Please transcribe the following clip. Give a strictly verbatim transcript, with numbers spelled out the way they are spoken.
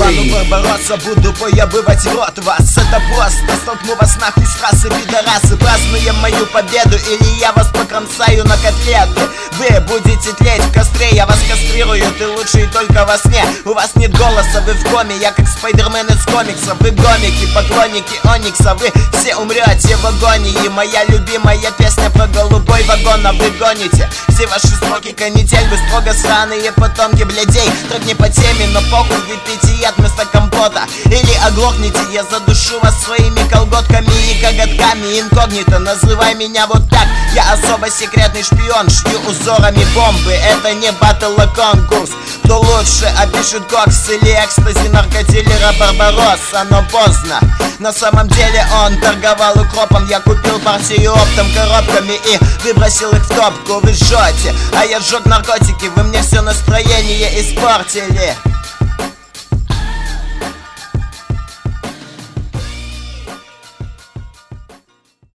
стану Барбаросса, буду поебывать рот вас. Это просто, столкну вас нахуй с трассы, пидорасы. Празднуем мою победу, или я вас покромсаю на котлеты. Вы будете тлеть в костре, я вас кастрирую, ты лучший только во сне. У вас нет голоса, вы в коме, я как Спайдермен из комиксов. Вы гомики, поклонники Оникса, вы все умрете в агонии. Моя любимая песня про голубой вагон, а вы гоните все ваши строки канитель. Вы строго сраные потомки блядей. Трек не по теме, но похуй, выпейте яд вместо компота. Или оглохните, я задушу вас своими колготками и коготками. Инкогнито, называй меня вот так. Я особо секретный шпион, шью узорами бомбы. Это не батл, а конкурс. Кто лучше опишет кокс или экстази наркодилера Барбаросса, но поздно. На самом деле он торговал укропом. Я купил партию оптом коробками и выбросил их в топку. Вы жжете, а я сжег наркотики. Вы мне все настроение испортили.